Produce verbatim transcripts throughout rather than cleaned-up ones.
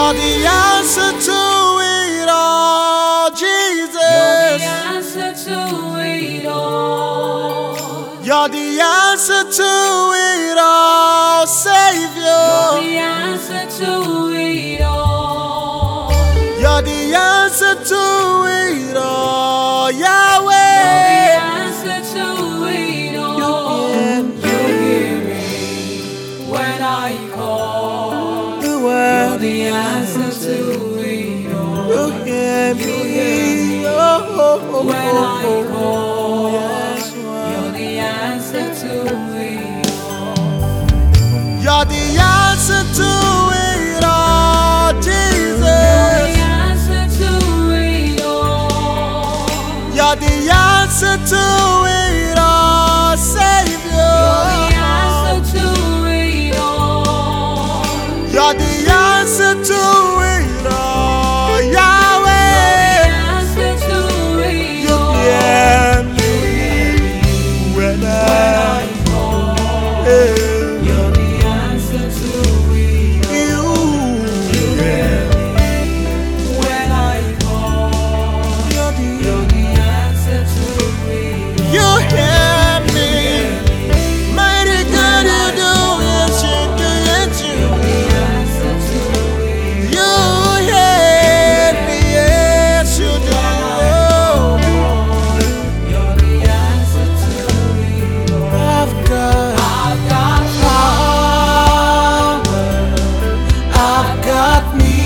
You're the answer to it all, Jesus. You're the answer to it all. You're the answer to it all, Savior. You're the answer to it all. You're the answer to it all, Yahweh. You're the answer to it all. You hear me when I call. You're the answer to it all. You hear me when I call. You're the answer to it all. You're the answer to it all, Jesus. You're the answer to it all. You're the answer to it all, Savior. You're the answer to it all. You're the answer to it all, Yahweh. You're the answer to it You all. hear me when I call. hey. You're the answer to it all. You hear me when I call. You're the You're the answer to it all. You hear me, mighty God, you do it, you do it, you. The answer to it You hear me, yes, you do. all. You're the answer to it all. I've got, I've got power, I've got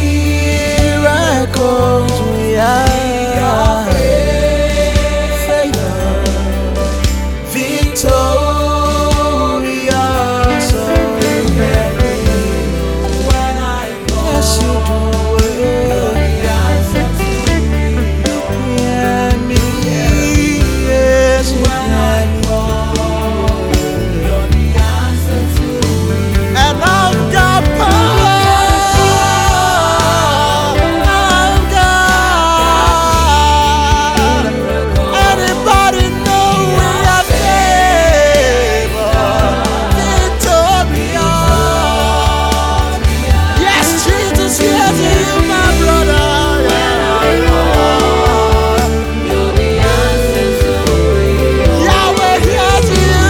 miracles, yeah. Victorious, oh, yeah. when I call. Yes, you do it. The answer to it all. Yeah, me, yes, you When I call. You're the answer to it all. and I've got power. I've got. Anybody know we are favored, victorious? Yes, Jesus, yes, you, my brother. You're the answer to it all. Yahweh, yes, you.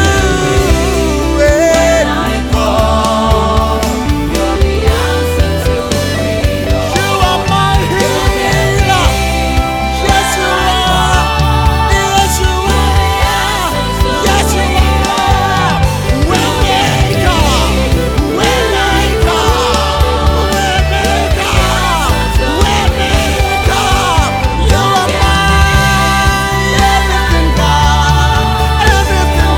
When I call. You're the answer to it all. You are my healer. Yes, you are. Yes, you are. Yes, you are. When they come, when they come, when they come, when they come, you are my everything, God, everything,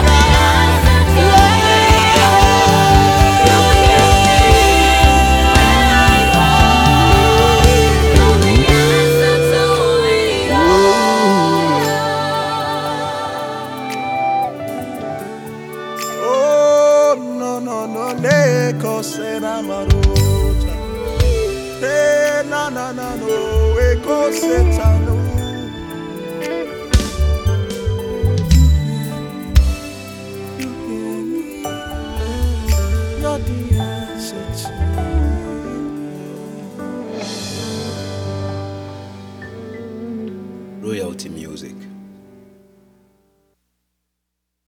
Oh, no, no, no, ne cosera maruta. Eh, na, na, na, no, e coseta, no. You hear me? You're the answer to Royalty Music.